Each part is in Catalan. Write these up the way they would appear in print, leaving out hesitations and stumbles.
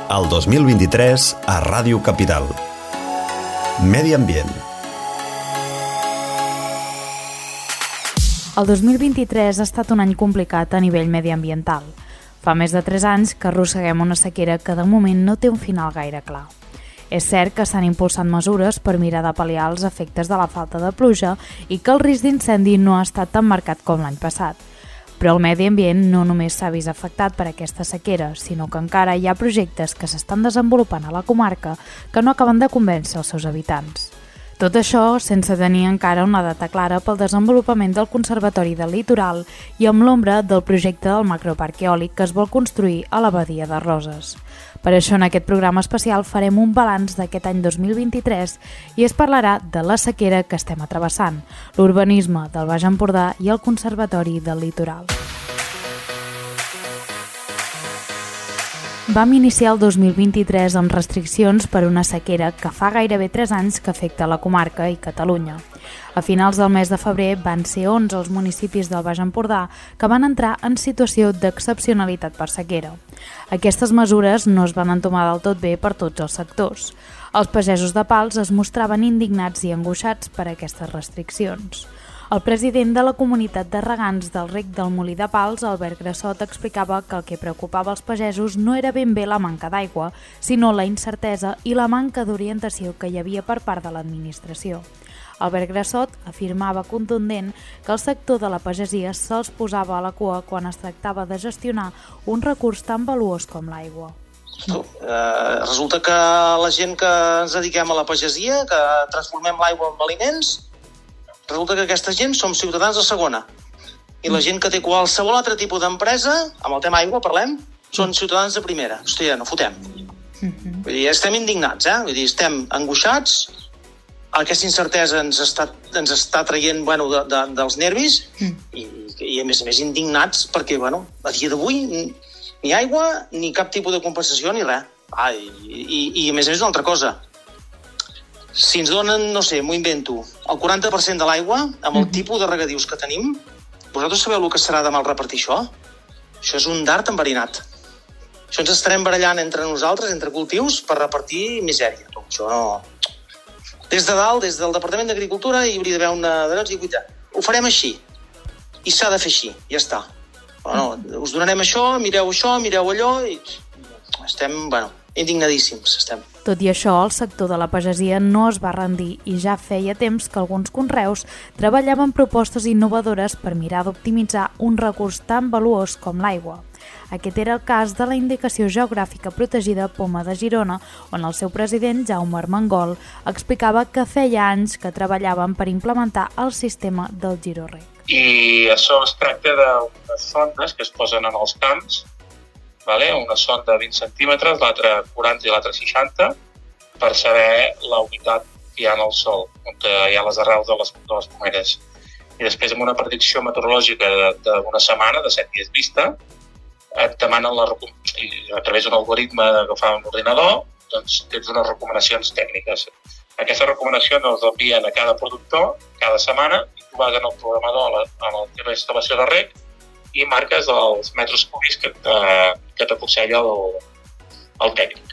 El 2023 a Ràdio Capital. Medi ambient. El 2023 ha estat un any complicat a nivell mediambiental. Fa més de 3 anys que arrosseguem una sequera que de moment no té un final gaire clar. És cert que s'han impulsat mesures per mirar de pal·liar els efectes de la falta de pluja i que el risc d'incendi no ha estat tan marcat com l'any passat. Però el medi ambient no només s'ha vist afectat per aquesta sequera, sinó que encara hi ha projectes que s'estan desenvolupant a la comarca que no acaben de convèncer els seus habitants. Tot això sense tenir encara una data clara pel desenvolupament del Conservatori del Litoral i amb l'ombra del projecte del macroparc eòlic que es vol construir a la badia de Roses. Per això en aquest programa especial farem un balanç d'aquest any 2023 i es parlarà de la sequera que estem travessant, l'urbanisme del Baix Empordà i el Conservatori del Litoral. Vam iniciar el 2023 amb restriccions per una sequera que fa gairebé 3 anys que afecta la comarca i Catalunya. A finals del mes de febrer van ser 11 els municipis del Baix Empordà que van entrar en situació d'excepcionalitat per sequera. Aquestes mesures no es van entomar del tot bé per tots els sectors. Els pagesos de Pals es mostraven indignats i angoixats per aquestes restriccions. El president de la comunitat de regants del rec del Molí de Pals, Albert Grassot, explicava que el que preocupava els pagesos no era ben bé la manca d'aigua, sinó la incertesa i la manca d'orientació que hi havia per part de l'administració. Albert Grassot afirmava contundent que el sector de la pagesia se'ls posava a la cua quan es tractava de gestionar un recurs tan valuós com l'aigua. Resulta que la gent que ens dediquem a la pagesia, que transformem l'aigua en aliments, resulta que aquesta gent som ciutadans de segona. I la gent que té qualsevol altre tipus d'empresa, amb el tema aigua parlem, són ciutadans de primera. Hòstia, no fotem. Vull dir, estem indignats, Vull dir, estem angoixats, aquesta incertesa ens està traient dels nervis i a més indignats perquè, a dia d'avui ni aigua, ni cap tipus de compensació, ni res. I a més una altra cosa. Si ens donen, no sé, m'ho invento, el 40% de l'aigua, amb el tipus de regadius que tenim, vosaltres sabeu el que serà de mal repartir això? Això és un dard enverinat. Això ens estarem barallant entre nosaltres, entre cultius, per repartir misèria. Això no... Des de dalt, des del Departament d'Agricultura, hi hauria d'haver una... Ho farem així. I s'ha de fer així, ja està. Us donarem això, mireu allò, i estem, indignadíssims estem. Tot i això, el sector de la pagesia no es va rendir i ja feia temps que alguns conreus treballaven propostes innovadores per mirar d'optimitzar un recurs tan valuós com l'aigua. Aquest era el cas de la Indicació Geogràfica Protegida Poma de Girona, on el seu president, Jaume Armengol, explicava que feia anys que treballaven per implementar el sistema del Girorec. I això es tracta d'unes sondes que es posen en els camps, una sonda de 20 centímetres, l'altra 40 i l'altra 60, per saber la humitat que hi ha en el sòl, on hi ha les arrels de les pomeres. I després, amb una predicció meteorològica d'una setmana, de 7 dies vista, et demanen a través d'un algoritme que fa un ordinador, doncs tens unes recomanacions tècniques. Aquestes recomanacions les envien a cada productor cada setmana i tu vas en el programador, en la teva instal·lació de rec, i marques els metres cúbics que t'aconsella el tècnic.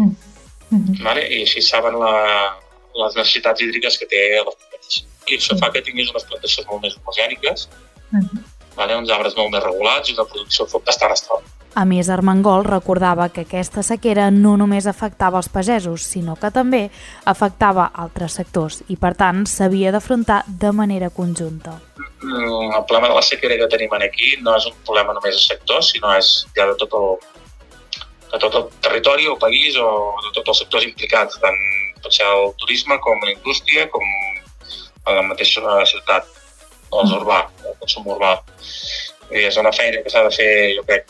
I així saben les necessitats hídriques que té les plantes. I això fa que tinguis unes plantacions molt més homogèniques, uns arbres molt més regulats i una producció bastant estable. A més, Armengol recordava que aquesta sequera no només afectava els pagesos, sinó que també afectava altres sectors i, per tant, s'havia d'afrontar de manera conjunta. El problema de la sequera que tenim aquí no és un problema només del sector, sinó és ja de tot el territori, el país o de tots els sectors implicats, tant pot ser el turisme com la indústria, com la mateixa ciutat, o el consum urbà. És una feina que s'ha de fer, jo crec,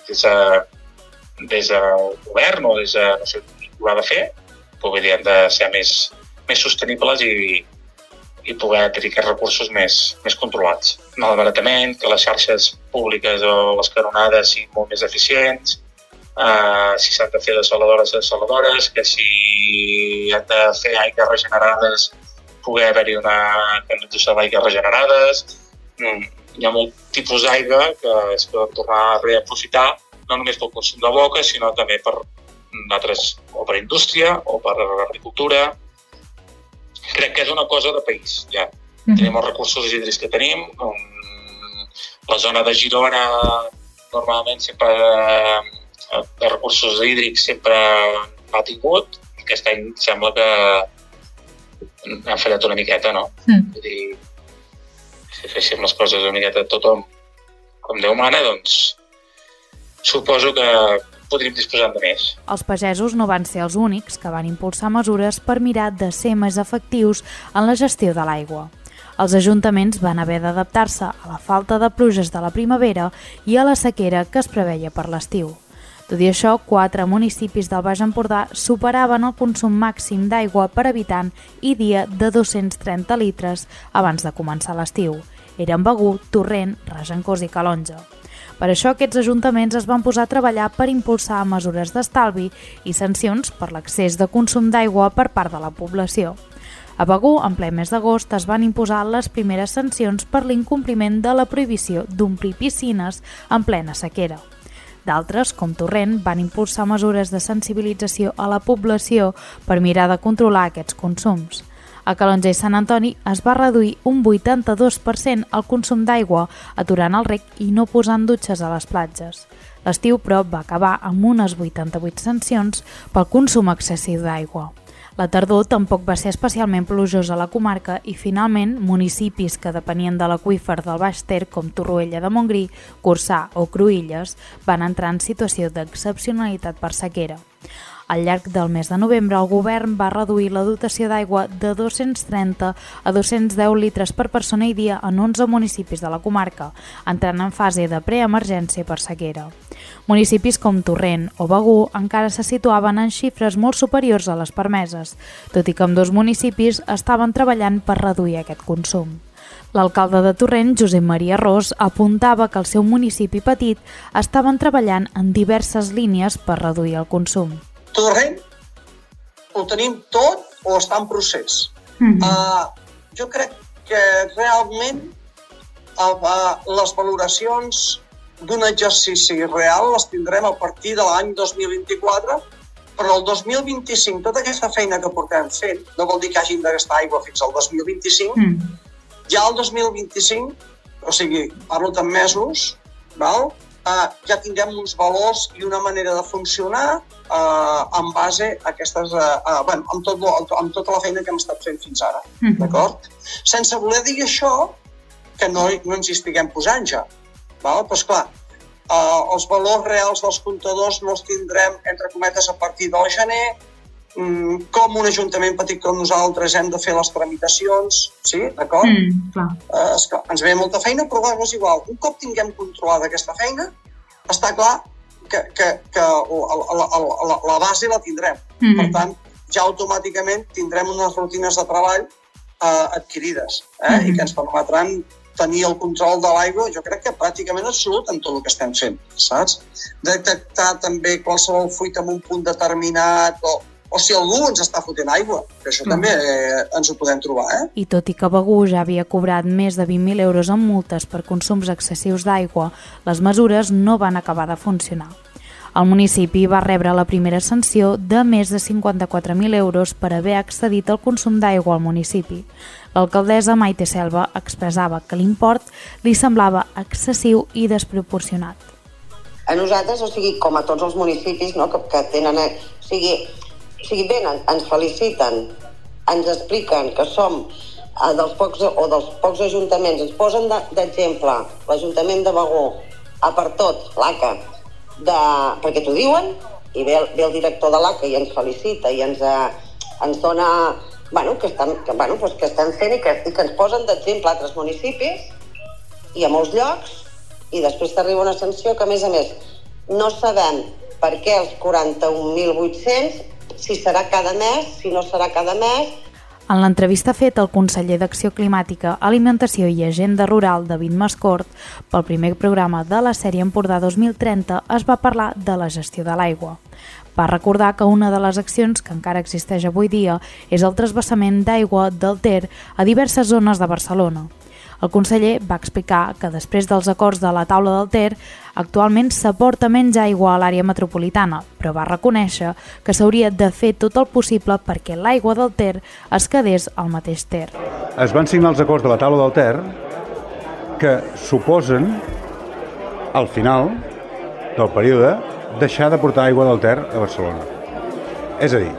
des del govern o des de, no sé, qui ho ha de fer, però vull dir, hem de ser més sostenibles i poder tenir aquests recursos més controlats. Malbaratament, que les xarxes públiques o les canonades siguin molt més eficients, si s'han de fer desaladores, que si han de fer aigües regenerades, poder haver-hi una canalització d'aigües regenerades. Hi ha molt tipus d'aigua que es poden tornar a reaprofitar, no només pel consum de boca, sinó també per altres o per indústria o per agricultura. Crec que és una cosa de país, ja. Tenim els recursos hídrics que tenim. La zona de Girona normalment sempre de recursos hídrics sempre ha tingut. Aquest any sembla que ha fallat una miqueta, no? Vull dir, si féssim les coses una miqueta tothom com Déu mana, doncs suposo que podríem disposar de més. Els pagesos no van ser els únics que van impulsar mesures per mirar de ser més efectius en la gestió de l'aigua. Els ajuntaments van haver d'adaptar-se a la falta de pluges de la primavera i a la sequera que es preveia per l'estiu. Tot i això, 4 municipis del Baix Empordà superaven el consum màxim d'aigua per habitant i dia de 230 litres abans de començar l'estiu. Eren Begur, Torrent, Regencós i Calonja. Per això aquests ajuntaments es van posar a treballar per impulsar mesures d'estalvi i sancions per l'excés de consum d'aigua per part de la població. A Begur, en ple mes d'agost, es van imposar les primeres sancions per l'incompliment de la prohibició d'omplir piscines en plena sequera. D'altres, com Torrent, van impulsar mesures de sensibilització a la població per mirar de controlar aquests consums. A Calonja i Sant Antoni es va reduir un 82% el consum d'aigua, aturant el rec i no posant dutxes a les platges. L'estiu, però, va acabar amb unes 88 sancions pel consum excessiu d'aigua. La tardor tampoc va ser especialment plujosa a la comarca i, finalment, municipis que depenien de l'aqüífer del Baix Ter, com Torroella de Montgrí, Corçà o Cruïlles, van entrar en situació d'excepcionalitat per sequera. Al llarg del mes de novembre, el govern va reduir la dotació d'aigua de 230 a 210 litres per persona i dia en 11 municipis de la comarca, entrant en fase de preemergència per sequera. Municipis com Torrent o Begur encara se situaven en xifres molt superiors a les permeses, tot i que ambdós municipis estaven treballant per reduir aquest consum. L'alcalde de Torrent, Josep Maria Ros, apuntava que el seu municipi petit estaven treballant en diverses línies per reduir el consum. Torrent ho tenim tot o està en procés. Jo crec que realment les valoracions d'un exercici real les tindrem a partir de l'any 2024, però el 2025, tota aquesta feina que portem fent, no vol dir que hagin de gastar aigua fins al 2025, ja el 2025, o sigui, parlo de mesos, ja tinguem uns valors i una manera de funcionar en base a aquestes, amb tota la feina que hem estat fent fins ara, d'acord? Sense voler dir això que no ens hi estiguem posant ja, però esclar, els valors reals dels comptadors no els tindrem, entre cometes, a partir del gener. Com un ajuntament petit com nosaltres hem de fer les tramitacions, sí, d'acord? Ens ve molta feina, però és igual. Un cop tinguem controlada aquesta feina, està clar que la base la tindrem. Per tant, ja automàticament tindrem unes rutines de treball adquirides i que ens permetran tenir el control de l'aigua, jo crec que pràcticament absolut en tot el que estem fent, saps? Detectar també qualsevol fuita en un punt determinat o si algú ens està fotent aigua, que això també ens ho podem trobar. I tot i que Begur ja havia cobrat més de 20.000 euros en multes per consums excessius d'aigua, les mesures no van acabar de funcionar. El municipi va rebre la primera sanció de més de 54.000 euros per haver excedit el consum d'aigua al municipi. L'alcaldessa Maite Selva expressava que l'import li semblava excessiu i desproporcionat. A nosaltres, o sigui, com a tots els municipis que tenen... O sigui, venen, ens feliciten, ens expliquen que som dels pocs ajuntaments, ens posen d'exemple l'Ajuntament de Begur, a per tot, l'ACA, perquè t'ho diuen, i ve el director de l'ACA i ens felicita i ens dona que estan fent i que ens posen d'exemple a altres municipis i a molts llocs, i després t'arriba una sanció que, a més, no sabem per què els 41.800, si serà cada mes, si no serà cada mes. En l'entrevista feta al conseller d'Acció Climàtica, Alimentació i Agenda Rural, David Mascort, pel primer programa de la sèrie Empordà 2030, es va parlar de la gestió de l'aigua. Va recordar que una de les accions que encara existeix avui dia és el transvasament d'aigua del Ter a diverses zones de Barcelona. El conseller va explicar que després dels acords de la taula del Ter, actualment s'aporta menys aigua a l'àrea metropolitana, però va reconèixer que s'hauria de fer tot el possible perquè l'aigua del Ter es quedés al mateix Ter. Es van signar els acords de la taula del Ter que suposen, al final del període, deixar de portar aigua del Ter a Barcelona. És a dir,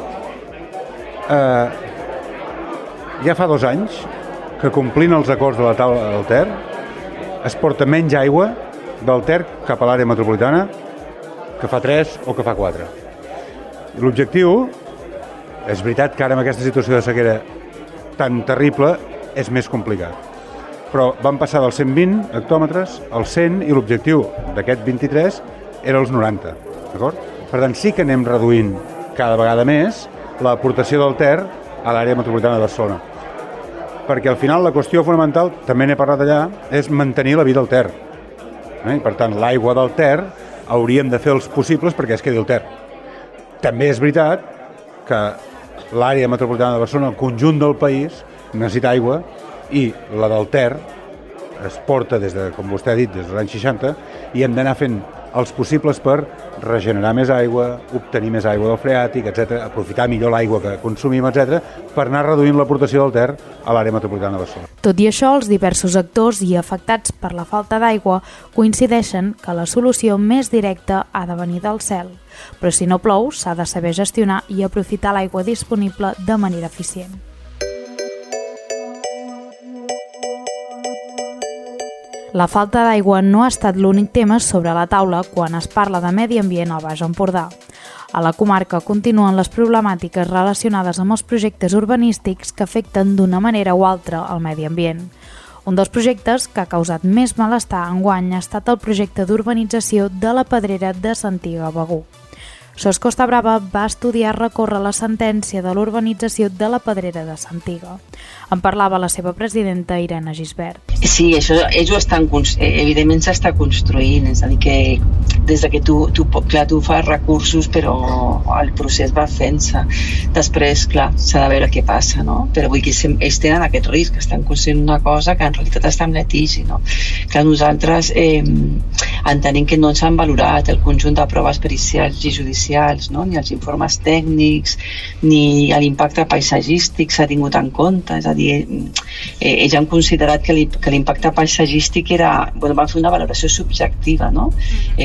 ja fa 2 anys que complint els acords de la taula del Ter es porta menys aigua del Ter cap a l'àrea metropolitana que fa 3 o que fa 4. L'objectiu, és veritat que ara amb aquesta situació de sequera tan terrible és més complicat, però van passar dels 120 hectòmetres als 100 i l'objectiu d'aquest 23 era els 90, d'acord? Per tant, sí que anem reduint cada vegada més l'aportació del Ter a l'àrea metropolitana de Barcelona. Perquè al final la qüestió fonamental, també n'he parlat allà, és mantenir la vida al Ter. I per tant, l'aigua del Ter hauríem de fer els possibles perquè es quedi al Ter. També és veritat que l'àrea metropolitana de Barcelona, el conjunt del país, necessita aigua i la del Ter es porta des de, com vostè ha dit, des dels anys 60 i hem d'anar fent els possibles per regenerar més aigua, obtenir més aigua del freàtic, etc., aprofitar millor l'aigua que consumim, etc., per anar reduint l'aportació del Ter a l'àrea metropolitana de Barcelona. Tot i això, els diversos actors i afectats per la falta d'aigua coincideixen que la solució més directa ha de venir del cel. Però si no plou, s'ha de saber gestionar i aprofitar l'aigua disponible de manera eficient. La falta d'aigua no ha estat l'únic tema sobre la taula quan es parla de medi ambient al Baix Empordà. A la comarca continuen les problemàtiques relacionades amb els projectes urbanístics que afecten d'una manera o altra el medi ambient. Un dels projectes que ha causat més malestar enguany ha estat el projecte d'urbanització de la Pedrera de Santiga a Begur. SOS Costa Brava va estudiar recórrer la sentència de l'urbanització de la Pedrera de Santiga. En parlava la seva presidenta, Irene Gisbert. Sí, això ells evidentment s'està construint, és a dir, que des que tu fas recursos, però el procés va fent-se. Després, clar, s'ha de veure què passa, no? Però vull dir que ells tenen aquest risc, estan construint una cosa que en realitat està en litigi, no? Que nosaltres entenem que no s'han valorat el conjunt de proves pericials i judicials, no? Ni els informes tècnics, ni l'impacte paisatgístic s'ha tingut en compte, és a dir, ells han considerat que l'impacte paisatgístic era... Bueno, van fer una valoració subjectiva, no?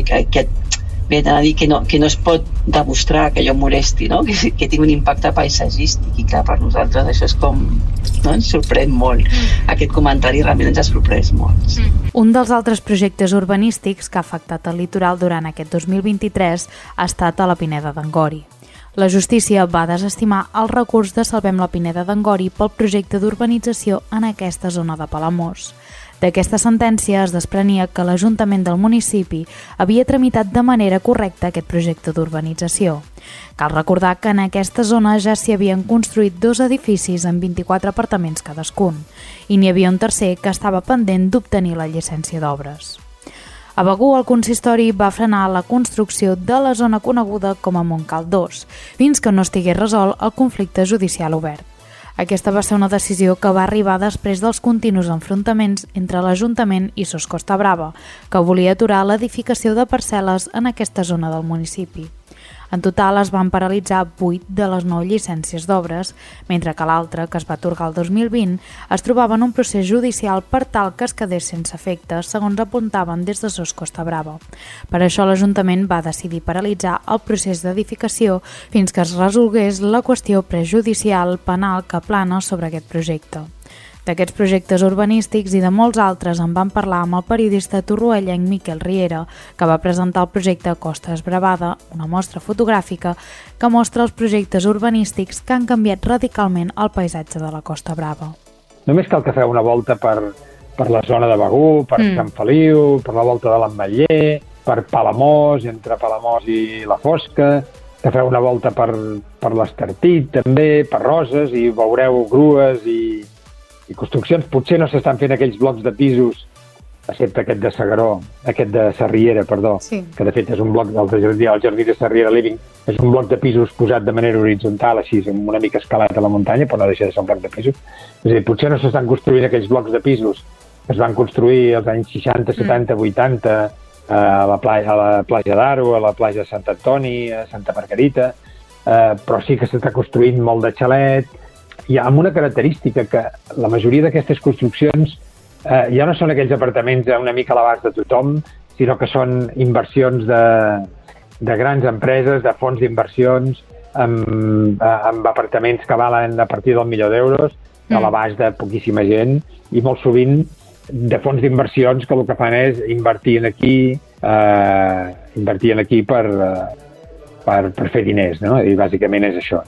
Bé, a dir que no es pot demostrar que allò molesti, no? Que tingui un impacte paisatgístic, i clar, per nosaltres això és com... No? Ens sorprèn molt. Aquest comentari realment ens ha sorprès molt. Un dels altres projectes urbanístics que ha afectat el litoral durant aquest 2023 ha estat a la Pineda d'Angori. La justícia va desestimar el recurs de Salvem la Pineda d'Angori pel projecte d'urbanització en aquesta zona de Palamós. D'aquesta sentència es desprenia que l'Ajuntament del municipi havia tramitat de manera correcta aquest projecte d'urbanització. Cal recordar que en aquesta zona ja s'hi havien construït 2 edificis amb 24 apartaments cadascun i n'hi havia un tercer que estava pendent d'obtenir la llicència d'obres. A Begur, el consistori va frenar la construcció de la zona coneguda com a Montcal 2, fins que no estigués resolt el conflicte judicial obert. Aquesta va ser una decisió que va arribar després dels continus enfrontaments entre l'Ajuntament i SOS Costa Brava, que volia aturar l'edificació de parcel·les en aquesta zona del municipi. En total es van paralitzar 8 de les 9 llicències d'obres, mentre que l'altra, que es va atorgar el 2020, es trobava en un procés judicial per tal que es quedés sense efecte, segons apuntaven des de SOS Costa Brava. Per això l'Ajuntament va decidir paralitzar el procés d'edificació fins que es resolgués la qüestió prejudicial penal que plana sobre aquest projecte. D'aquests projectes urbanístics i de molts altres en vam parlar amb el periodista torroellenc Miquel Riera, que va presentar el projecte Costa Esbravada, una mostra fotogràfica que mostra els projectes urbanístics que han canviat radicalment el paisatge de la Costa Brava. Només cal que feu una volta per la zona de Begur, per Sant Feliu, per la volta de l'Ametller, per Palamós, entre Palamós i la Fosca, que feu una volta per l'Estartit també, per Roses, i veureu grues i construccions. Potser no s'estan fent aquells blocs de pisos excepte aquest de S'Agaró, aquest de Sarriera, perdó, sí, que de fet és un bloc del jardí de Sarriera Living, és un bloc de pisos posat de manera horitzontal, així, amb una mica escalat a la muntanya, però no deixa de ser un bloc de pisos. És a dir, potser no s'estan construint aquells blocs de pisos que es van construir als anys 60, 70, 80, a la platja d'Aro, a la platja de Sant Antoni, a Santa Margarita, però sí que s'està construint molt de xalet, i amb una característica que la majoria d'aquestes construccions ja no són aquells apartaments una mica a l'abast de tothom, sinó que són inversions de grans empreses, de fons d'inversions, amb apartaments que valen a partir del $1.000.000, a l'abast de poquíssima gent, i molt sovint de fons d'inversions que el que fan és invertir aquí per fer diners, no? I bàsicament és això.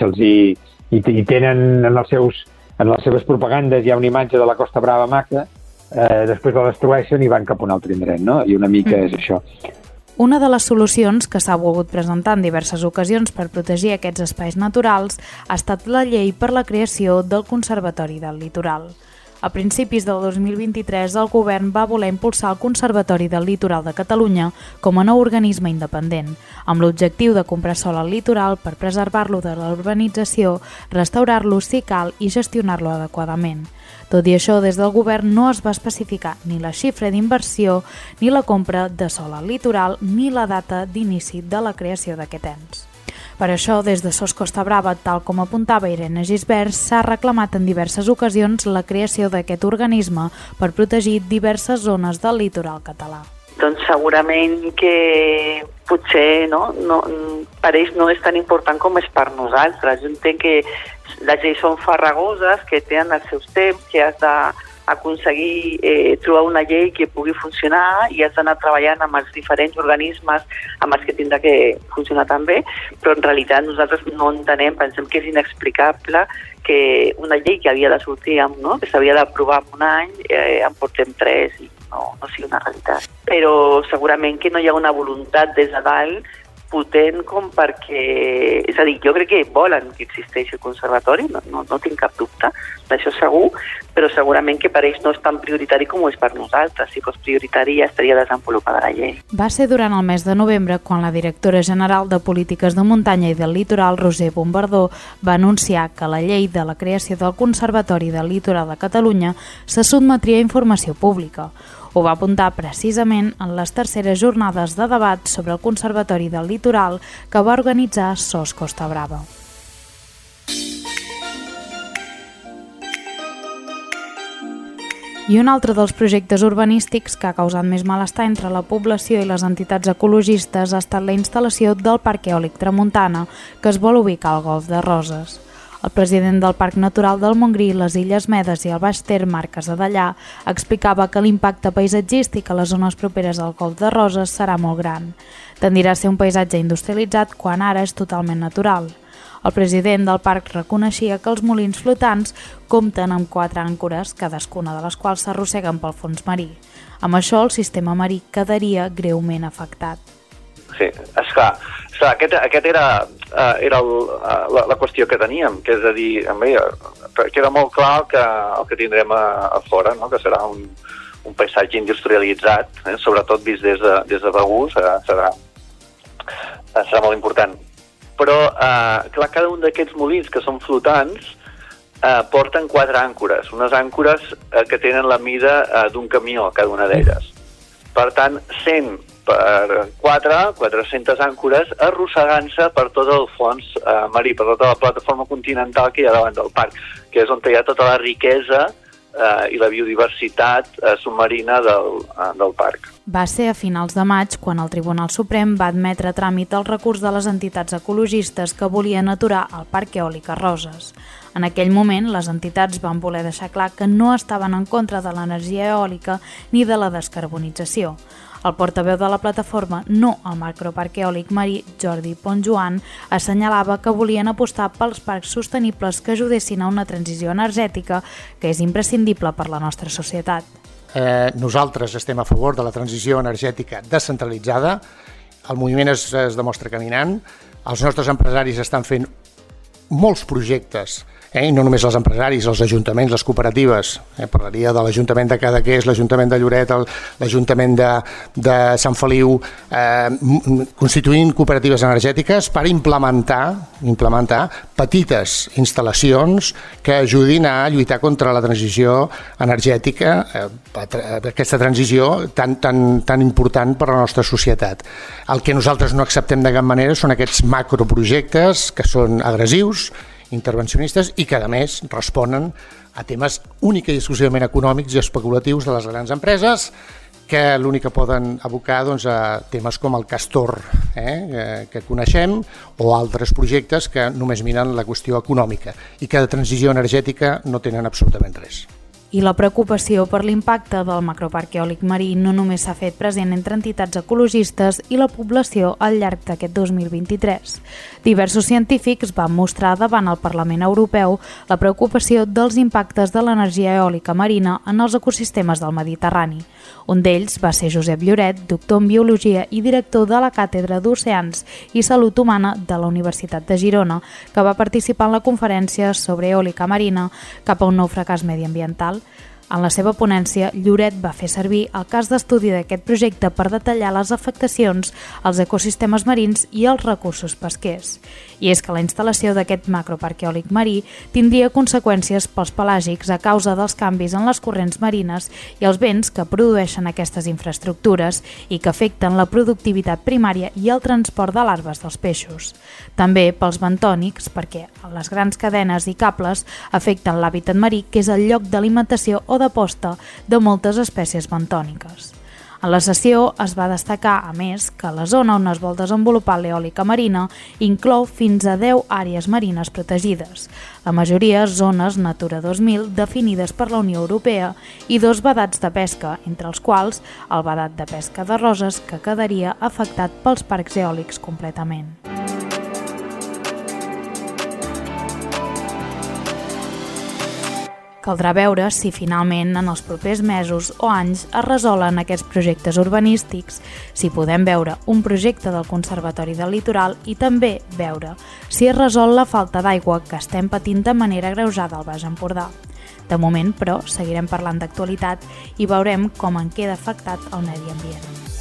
I tenen en les seves propagandes hi ha una imatge de la Costa Brava maca, després la destrueixen i van cap a un altre indret, no? I una mica és això. Una de les solucions que s'ha volgut presentar en diverses ocasions per protegir aquests espais naturals ha estat la llei per la creació del Conservatori del Litoral. A principis del 2023, el govern va voler impulsar el Conservatori del Litoral de Catalunya com a nou organisme independent, amb l'objectiu de comprar sòl al litoral per preservar-lo de la urbanització, restaurar-lo si cal i gestionar-lo adequadament. Tot i això, des del govern no es va especificar ni la xifra d'inversió, ni la compra de sòl al litoral, ni la data d'inici de la creació d'aquest ens. Per això, des de SOS Costa Brava, tal com apuntava Irene Gisbert, s'ha reclamat en diverses ocasions la creació d'aquest organisme per protegir diverses zones del litoral català. Doncs segurament que potser per ells no és tan important com és per nosaltres. Jo entenc que les lleis són farragoses, que tenen els seus temps, que has d'aconseguir trobar una llei que pugui funcionar i has d'anar treballant amb els diferents organismes amb els que tindrà que funcionar també, però en realitat nosaltres no entenem, pensem que és inexplicable que una llei que havia de sortir, que s'havia d'aprovar en un any, en portem 3 i no sigui una realitat. Però segurament que no hi ha una voluntat des de dalt potent com perquè... És a dir, jo crec que volen que existeixi el conservatori, no tinc cap dubte, d'això segur, però segurament que per ells no és tan prioritari com ho és per nosaltres. Si fos prioritari ja estaria desenvolupada la llei. Va ser durant el mes de novembre quan la directora general de Polítiques de Muntanya i del Litoral, Roser Bombardó, va anunciar que la llei de la creació del Conservatori del Litoral de Catalunya se sotmetria a informació pública. Ho va apuntar precisament en les terceres jornades de debat sobre el Conservatori del Litoral que va organitzar SOS Costa Brava. I un altre dels projectes urbanístics que ha causat més malestar entre la població i les entitats ecologistes ha estat la instal·lació del Parc Eòlic Tramuntana, que es vol ubicar al Golf de Roses. El president del Parc Natural del Montgrí, les Illes Medes i el Baix Ter, Marc Casadellà, explicava que l'impacte paisatgístic a les zones properes al Golf de Roses serà molt gran. Tendirà a ser un paisatge industrialitzat quan ara és totalment natural. El president del parc reconeixia que els molins flotants compten amb 4 àncores, cadascuna de les quals s'arrosseguen pel fons marí. Amb això, el sistema marí quedaria greument afectat. Sí, esclar, aquest era la qüestió que teníem, que és a dir, queda molt clar que el que tindrem a fora, no? Que serà un paisatge industrialitzat, sobretot vist des de Begur, serà molt important. Però, clar, cada un d'aquests molins que són flotants porten 4 àncores, unes àncores que tenen la mida d'un camió, cada una d'elles. Per tant, 100 per 400 àncores arrossegant-se per tot el fons marí, per tota la plataforma continental que hi ha davant del parc, que és on hi ha tota la riquesa i la biodiversitat submarina del parc. Va ser a finals de maig quan el Tribunal Suprem va admetre a tràmit el recurs de les entitats ecologistes que volien aturar el Parc Eòlic a Roses. En aquell moment, les entitats van voler deixar clar que no estaven en contra de l'energia eòlica ni de la descarbonització. El portaveu de la plataforma No al Macroparc Eòlic Marí, Jordi Ponsjoan, assenyalava que volien apostar pels parcs sostenibles que ajudessin a una transició energètica que és imprescindible per la nostra societat. Nosaltres estem a favor de la transició energètica descentralitzada, el moviment es demostra caminant, els nostres empresaris estan fent molts projectes i no només els empresaris, els ajuntaments, les cooperatives, parlaria de l'Ajuntament de Cadaqués, l'Ajuntament de Lloret, l'Ajuntament de Sant Feliu, constituint cooperatives energètiques per implementar petites instal·lacions que ajudin a lluitar contra la transició energètica, aquesta transició tan important per a la nostra societat. El que nosaltres no acceptem de cap manera són aquests macroprojectes que són agressius, intervencionistes i que, a més, responen a temes únicament i exclusivament econòmics i especulatius de les grans empreses que l'únic que poden abocar a temes com el Castor que coneixem o altres projectes que només miren la qüestió econòmica i que de transició energètica no tenen absolutament res. I la preocupació per l'impacte del macroparc eòlic marí no només s'ha fet present entre entitats ecologistes i la població al llarg d'aquest 2023. Diversos científics van mostrar davant el Parlament Europeu la preocupació dels impactes de l'energia eòlica marina en els ecosistemes del Mediterrani. Un d'ells va ser Josep Lloret, doctor en Biologia i director de la Càtedra d'Oceans i Salut Humana de la Universitat de Girona, que va participar en la conferència sobre eòlica marina cap a un nou fracàs mediambiental. En la seva ponència, Lloret va fer servir el cas d'estudi d'aquest projecte per detallar les afectacions als ecosistemes marins i als recursos pesquers. I és que la instal·lació d'aquest macroparc eòlic marí tindria conseqüències pels pelàgics a causa dels canvis en les corrents marines i els vents que produeixen aquestes infraestructures i que afecten la productivitat primària i el transport de larves dels peixos. També pels bentònics, perquè les grans cadenes i cables afecten l'hàbitat marí, que és el lloc d'alimentació o de posta de moltes espècies bentòniques. En la sessió es va destacar, a més, que la zona on es vol desenvolupar l'eòlica marina inclou fins a 10 àrees marines protegides, la majoria zones Natura 2000 definides per la Unió Europea i 2 vedats de pesca, entre els quals el vedat de pesca de Roses, que quedaria afectat pels parcs eòlics completament. Caldrà veure si finalment en els propers mesos o anys es resolen aquests projectes urbanístics, si podem veure un projecte del Conservatori del Litoral i també veure si es resol la falta d'aigua que estem patint de manera agreujada al Baix Empordà. De moment, però, seguirem parlant d'actualitat i veurem com en queda afectat el medi ambient.